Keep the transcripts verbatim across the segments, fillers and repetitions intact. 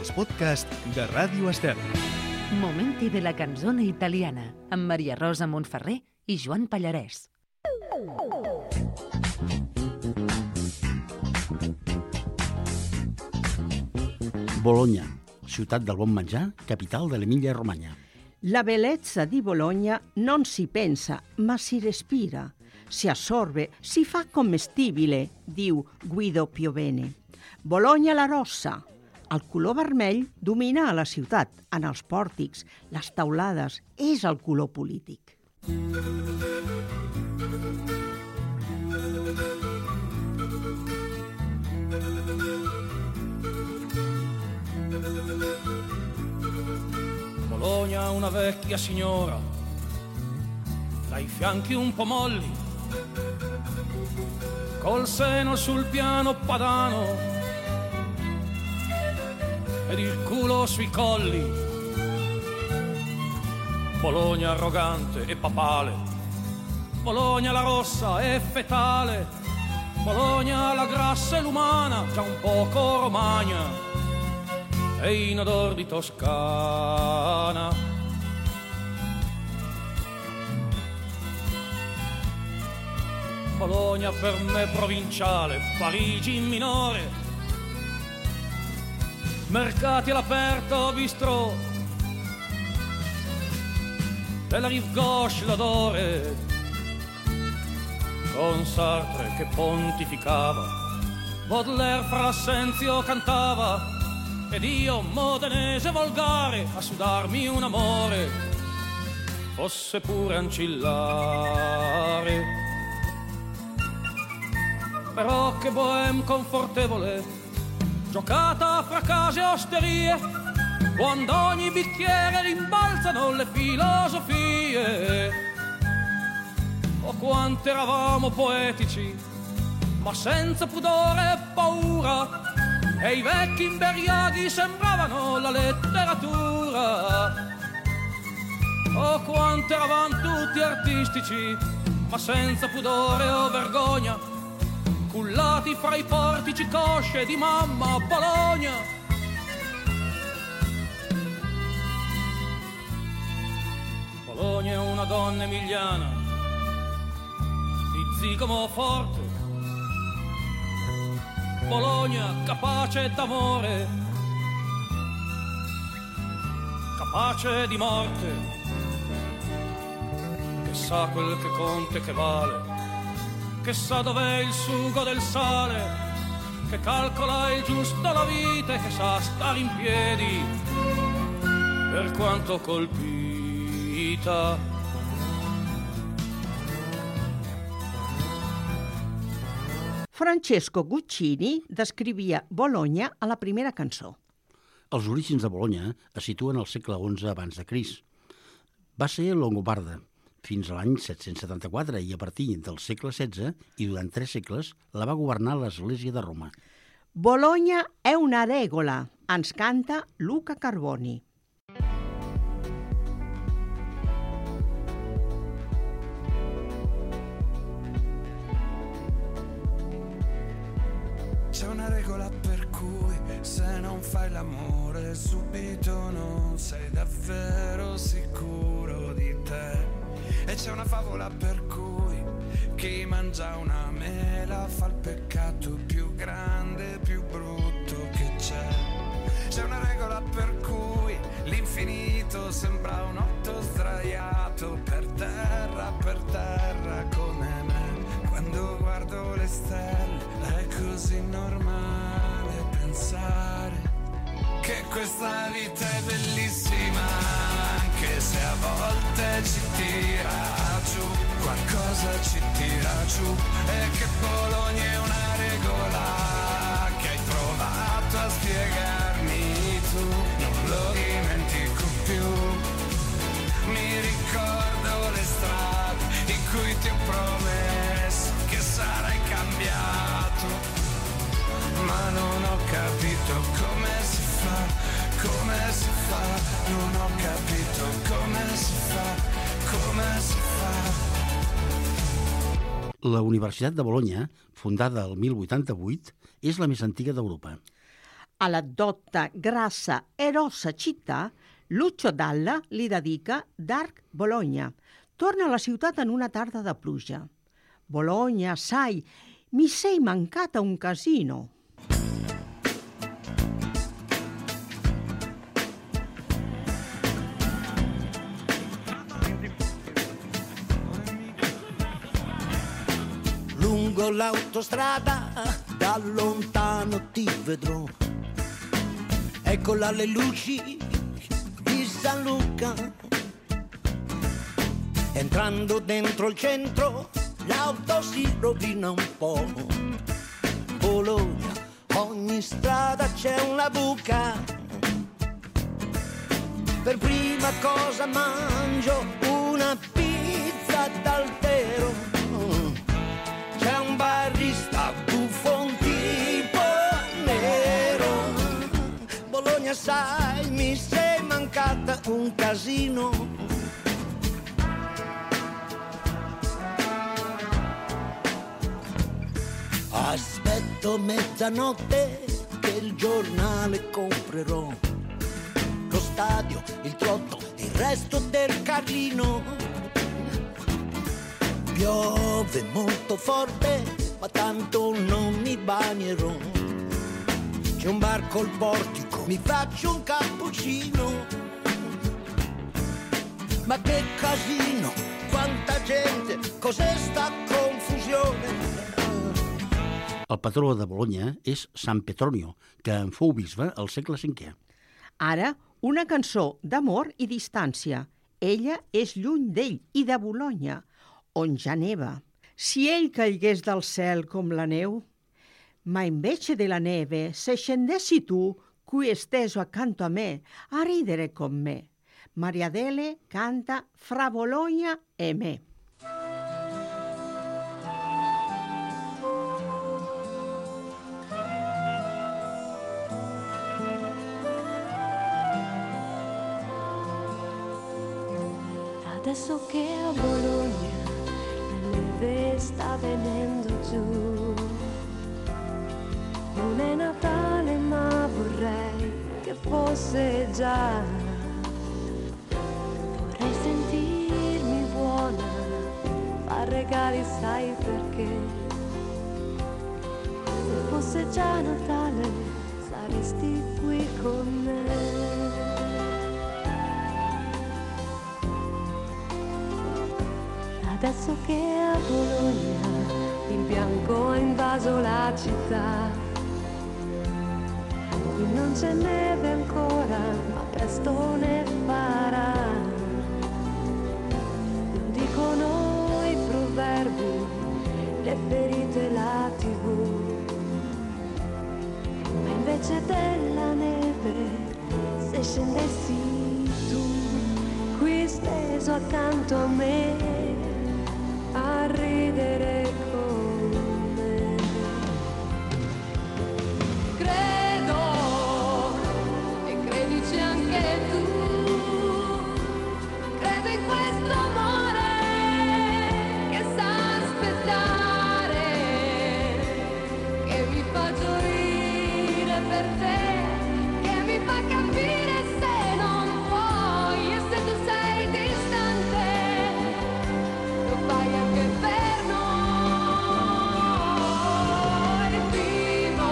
els podcasts de Ràdio Estel. Momenti de la canzone italiana, amb Maria Rosa Montferrer i Joan Pallarès. Bologna, ciutat del bon menjar, capital de l'Emilia-Romagna. La bellezza di Bologna non si pensa, ma si respira, si assorbe, si fa commestibile, diu Guido Piovene. Bologna la rossa. El color vermell domina a la ciutat, en els pòrtics, les taulades, és el color polític. Bologna una vecchia signora, dai fianchi un po' molli, col seno sul piano padano ed il culo sui colli. Bologna arrogante e papale, Bologna la rossa e fetale, Bologna la grassa e l'umana, già un poco romagna e in odor di Toscana. Bologna per me provinciale, Parigi in minore, mercati all'aperto, bistrò, della rive gauche l'odore, con Sartre che pontificava, Baudelaire fra l'assenzio cantava, ed io, modenese volgare, a sudarmi un amore, fosse pure ancillare. Però che bohème confortevole, giocata fra case e osterie, quando ogni bicchiere rimbalzano le filosofie. Oh, quanto eravamo poetici, ma senza pudore e paura, e i vecchi imberiaghi sembravano la letteratura. Oh, quanto eravamo tutti artistici, ma senza pudore o vergogna, cullati fra i portici cosce di mamma Bologna. Bologna è una donna emiliana, di zigomo forte, Bologna capace d'amore, capace di morte, che sa quel che conta e che vale, che sa dov'è il sugo del sale, che calcola il giusto la vita e che sa stare in piedi, per quanto colpita. Francesco Guccini descrivia Bologna a la primera cançó. Els orígens de Bologna es situen al segle onze abans de Crist. Va ser longobarda fins a l'any set-cents setanta-quatre i a partir del segle setze i durant tres segles la va governar l'Església de Roma. Bologna è una regola, ens canta Luca Carboni. C'è una regola per cui se non fai l'amore subito non sei davvero sicuro di te. E c'è una favola per cui chi mangia una mela fa il peccato più grande, più brutto che c'è. C'è una regola per cui l'infinito sembra un otto sdraiato per terra, per terra come me. Quando guardo le stelle è così normale pensare che questa vita è bellissima, anche se a volte ci tira giù, qualcosa ci tira giù, e che Bologna è una regola che hai provato a spiegarmi tu, non lo dimentico più. Mi ricordo le strade in cui ti ho promesso che sarai cambiato, ma non ho capito come si fa, come si fa, non ho capito come si fa, come si fa. La Universitat de Bologna, fundada el mil vuitanta-vuit, és la més antiga d'Europa. Alla dotta, grassa e rossa città, Lucio Dalla li dedica Dark Bologna. Torna alla ciutat en una tarda de pluja. Bologna, sai, mi sei mancata un casino. Lungo l'autostrada da lontano ti vedrò, eccola le luci di San Luca. Entrando dentro il centro l'auto si rovina un po'. Bologna, ogni strada c'è una buca. Per prima cosa mangio una pizza d'Altero. C'è un barista buffon tipo nero. Bologna, sai, mi sei mancata un casino. Aspetto mezzanotte che il giornale comprerò. Lo stadio, il trotto, il resto del Carlino. Piove molto forte, ma tanto non mi bagnerò. C'è un bar col portico, mi faccio un cappuccino. Ma che casino, quanta gente, cos'è sta confusione? El patró de Bologna és Sant Petronio, que en fou bisbe al segle cinquè. Ara, una cançó d'amor i distància. Ella és lluny d'ell i de Bologna, on ja neva. Si ell caigués del cel com la neu, ma invece de la neve, se scendessi tu, qui esteso accanto a me, a ridere con me. Maria Adele canta Fra Bologna e me. Adesso che a Bologna la neve sta venendo giù, non è Natale ma vorrei che fosse già. Vorrei sentirmi buona, far regali sai perché. Se fosse già Natale saresti qui con me. Adesso che a Bologna il bianco ha invaso la città, qui non c'è neve ancora, ma presto ne farà. Lo dicono i proverbi, le ferite, la tivù, ma invece della neve, se scendessi tu, qui steso accanto a me, a ridere con me. Credo, e credici anche tu, credo in questo amore che sa aspettare, che mi fa gioire per te, che mi fa capire se non vuoi e se tu sei distante. Fai anche per noi, vivo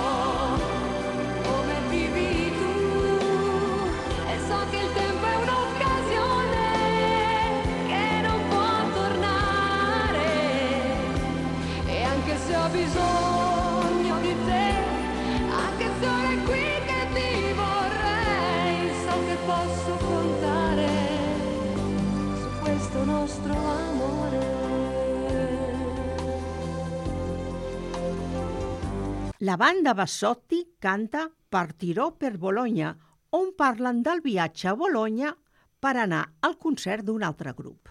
come vivi tu, e so che il tempo è un'occasione che non può tornare, e anche se ho bisogno di te, anche se ora è qui che ti vorrei, so che posso contare su questo nostro amore. La banda Bassotti canta Partirò per Bologna, on parlen del viatge a Bologna per anar al concert d'un altre grup.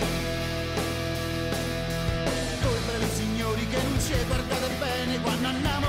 Guardate bene quando andiamo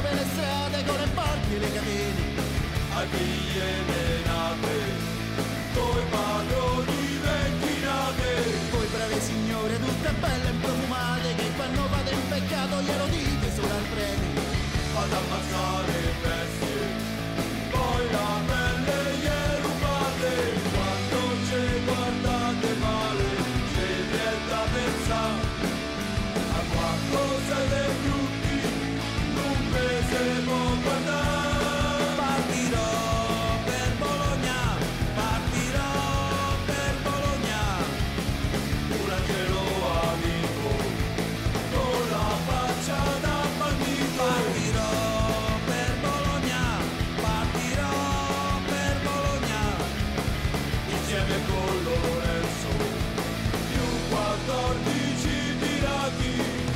e le catene, ai figli menate, coi padroni ventinate, voi brave signore tutte belle e profumate, che quando fate un peccato glielo dite solo al prete. vado a ammazzare bestie, poi la pelle gli rubate, quando ci guardate male, ci viene da pensare, a quanto siete brutti, non ve se può guardare. Partirò per Bologna, partirò per Bologna, Un angelo amico, con la faccia da bandito. partirò per Bologna, partirò per Bologna, Insieme con Lorenzo, più quattordici pirati,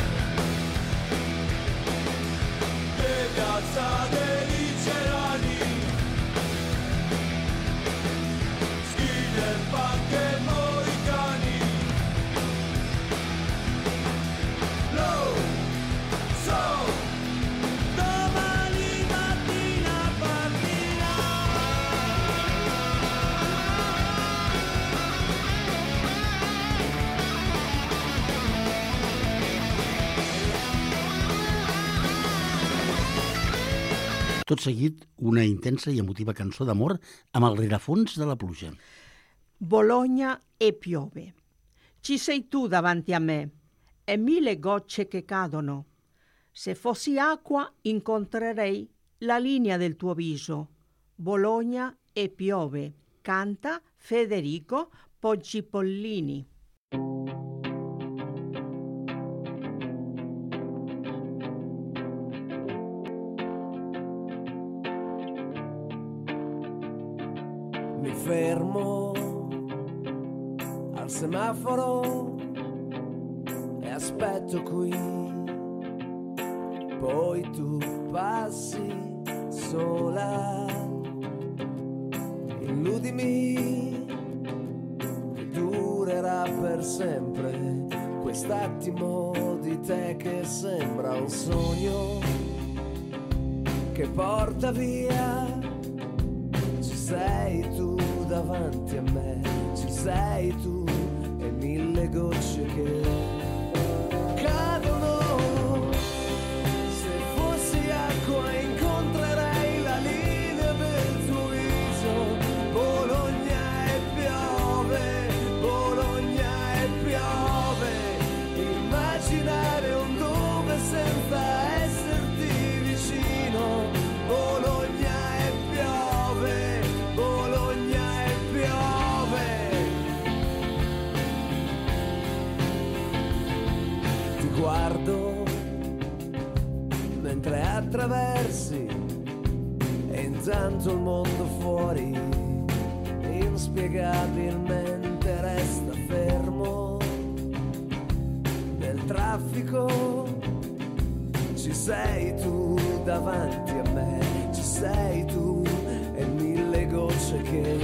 le piazzate di Cerani, Schieder, Punk e Moicani. Lo so, domani mattina partirà. Tot seguit, una intensa i emotiva cançó d'amor amb el rerefons de la pluja. Bologna e piove. Ci sei tu davanti a me e mille gocce che cadono. Se fossi acqua incontrerei la linea del tuo viso. Bologna e piove. Canta Federico Poggipollini. Mi fermo al semaforo e aspetto qui, poi tu passi sola, illudimi che durerà per sempre quest'attimo di te che sembra un sogno che porta via. Ci sei tu davanti a me, ci sei tu e mille gocce che cadono. Se fossi acqua incontrerei la linea del tuo viso. Bologna e piove, Bologna e piove. Immaginare un dove senza esserti vicino. Bologna e piove, Bologna e piove. Ti guardo mentre attraversi e intanto il mondo fuori inspiegabilmente resta fermo. Nel traffico ci sei tu davanti a me, ci sei tu e mille gocce che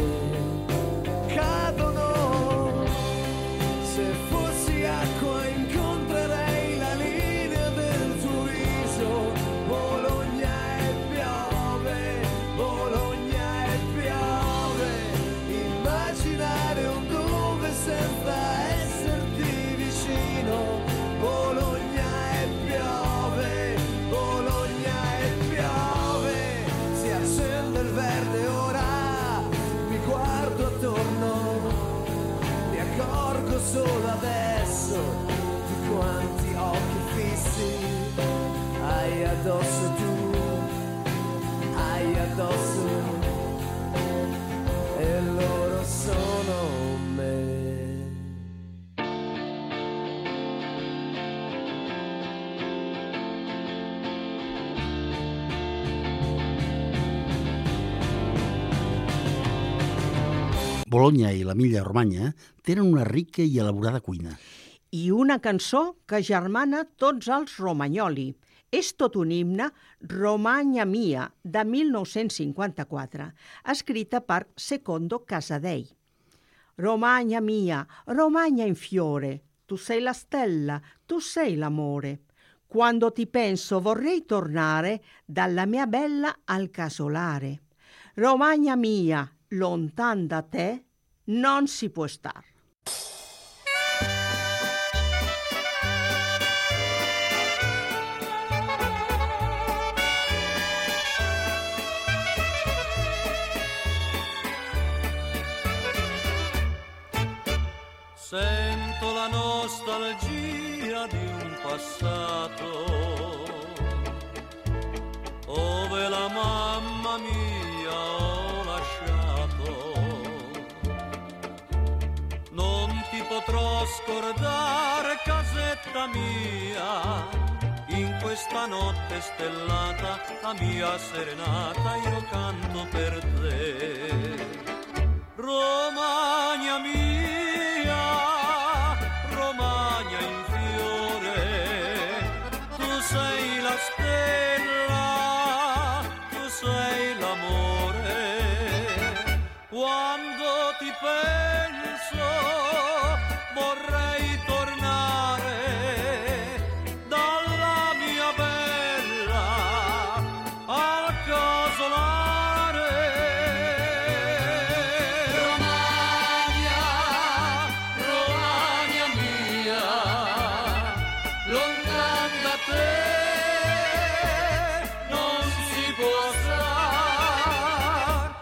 cadono. Se fossi acqua incontrerei la linea del tuo viso. Bologna e piove, Bologna e piove. Immaginare un dove senza esserti vicino. Bologna e piove, Bologna e piove. Si accende il verde ora, mi guardo attorno, mi accorgo solo adesso di quanti occhi fissi hai addosso tu, hai addosso, e loro sono me. Bologna i l'Emília-Romanya tenen una rica i elaborada cuina. I una cançó que germana tots els romagnoli. És tot un himne, Romagna mia, de mil nou-cents cinquanta-quatre, escrita per Secondo Casadei. Romagna mia, Romagna in fiore, tu sei la stella, tu sei l'amore. Quando ti penso vorrei tornare dalla mia bella al casolare. Romagna mia, lontan da te, non si può star. Sento la nostalgia di un passato ove la mamma mia ho lasciato. Non ti potrò scordare, casetta mia, in questa notte stellata, la mia serenata io canto per te. Romagna mia, Romagna in fiore, tu sei la stella, tu sei l'amore. Quando ti penso vorrei tornare dalla mia bella al casolare. Romagna, Romagna mia, lontan da te non si può star.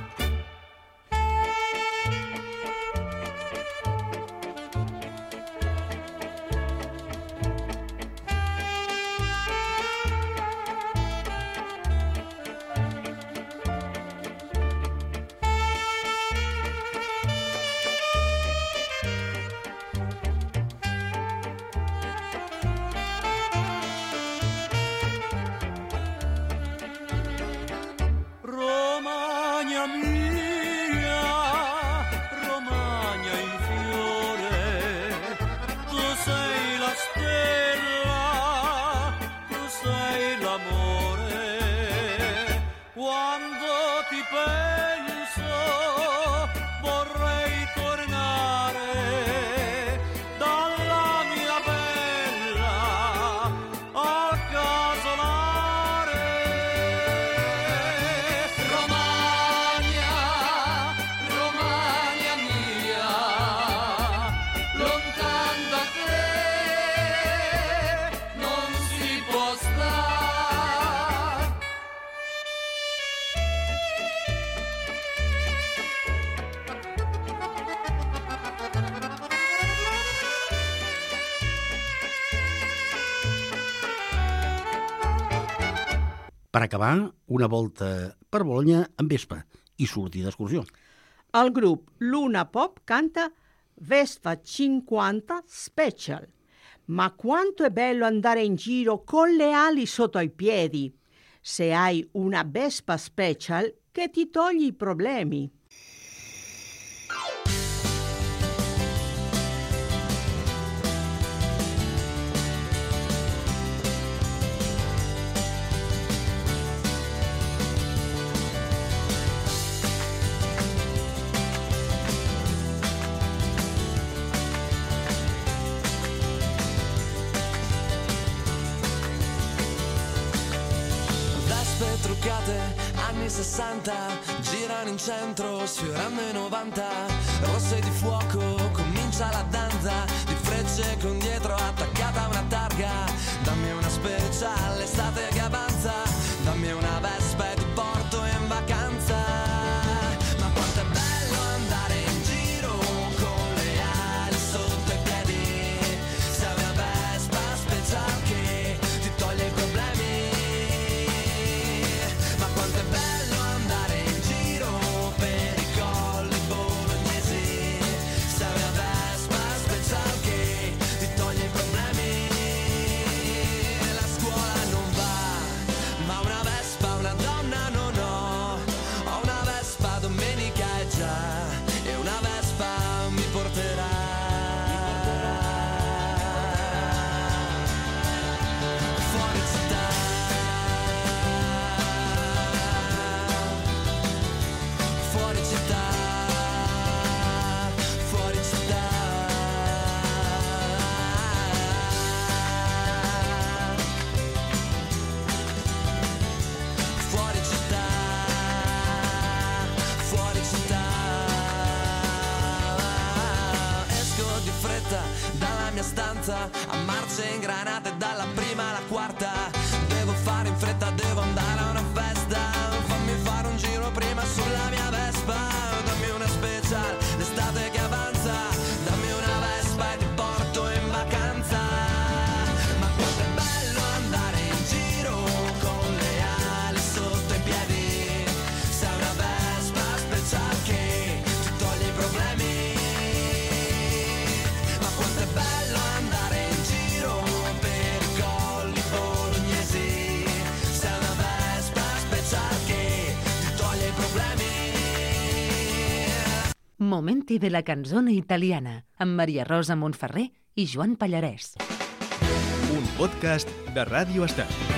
Romagna mia, Romagna in fiore, tu sei la stella, tu sei l'amore. Quando ti penso vorrei tornare dalla mia bella al casolare. Romagna, Romagna mia, lontan da te non si può star. Per acabar, una volta per Bologna en vespa i sortir d'excursió. El grup Luna Pop canta Vespa cinquanta Special. Ma quanto è bello andare in giro con le ali sotto i piedi. Se hai una Vespa Special che ti togli i problemi. Vespe truccate, anni sessanta, girano in centro, sfiorando i novanta. Rosse di fuoco, comincia la danza, di frecce con dietro attaccata a una targa. Dammi una special, l'estate che avanza, dammi una Vespa e ti porto in vacanza. Ma quanto è bello andare in giro con le ali sotto i piedi. Sei una Vespa special che ti toglie i problemi. Ma quanto è bello andare in giro per i colli bolognesi. Sei una Vespa special che ti toglie i problemi. La scuola non va, luce ingranate dalla prima alla quarta. Devo fare in fretta, devo andare a una festa. Fammi fare un giro prima sulla mia Vespa. Dammi una special, l'estate che avanza. Dammi una Vespa e ti porto in vacanza. Ma quanto è bello andare in giro con le ali sotto i piedi. Sei una Vespa special che ti toglie i problemi. Ma quanto è bello andare in giro per i colli bolognesi. Sei una Vespa special che ti toglie i problemi. Momenti de la canzone italiana amb Maria Rosa Montferrer i Joan Pallarès. Un podcast de Ràdio Estel.